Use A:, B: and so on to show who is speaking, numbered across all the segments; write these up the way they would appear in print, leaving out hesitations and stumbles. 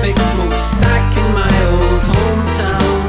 A: big smokestack in my old hometown.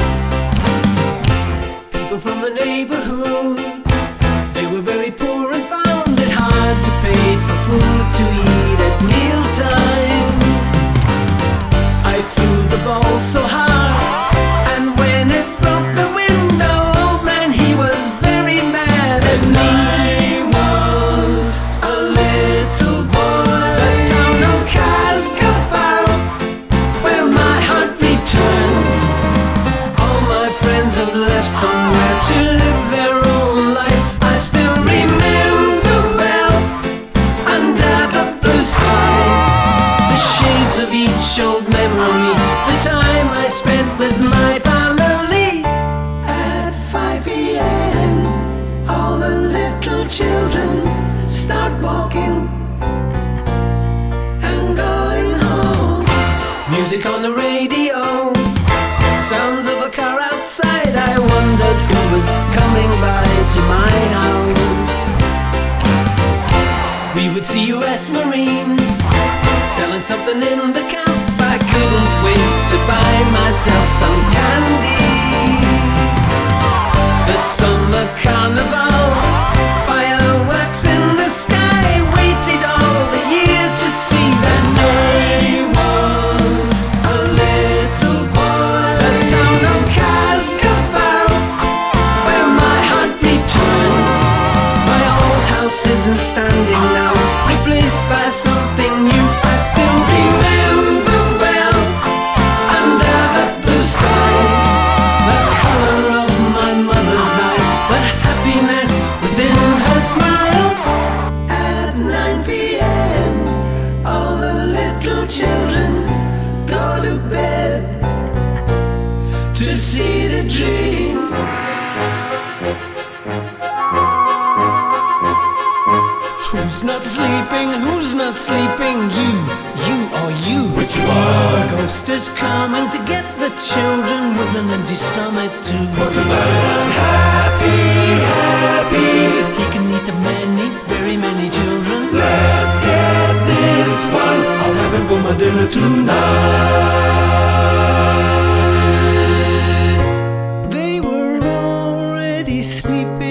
A: People from the neighborhood, they were very poor and found it hard to pay for food to eat at mealtime. I threw the ball so hard, and when it broke the window, old man, he was very mad at me. I was a little boy. The town of Cascabel, where my heart returns. All my friends have left somewhere to live their own life. I still remember well, under the blue sky, the shades of each old memory, the time I spent with my family. At 5 p.m. all the little children start walking and going home. Music on the radio, sounds of a car outside. I wondered who was coming by to my house. We would see US Marines selling something in the camp. I couldn't wait to buy myself some candy. The summer carnival, fireworks in the sky, waited all the year to see that I was a little boy. The town of Cascabel, where my heart returned. My old house isn't standing now, replaced by something new. I still remember well, under the blue sky, the color of my mother's eyes, the happiness within her smile. At 9 p.m. all the little children go to bed to see the dream. Who's not sleeping? Who's not sleeping? You or you?
B: Which one?
A: The ghost is coming to get the children with an empty stomach too.
B: For tonight I'm happy, happy.
A: He can eat many, very many children.
B: Let's get this one. I'll have him for my dinner tonight.
A: They were already sleeping.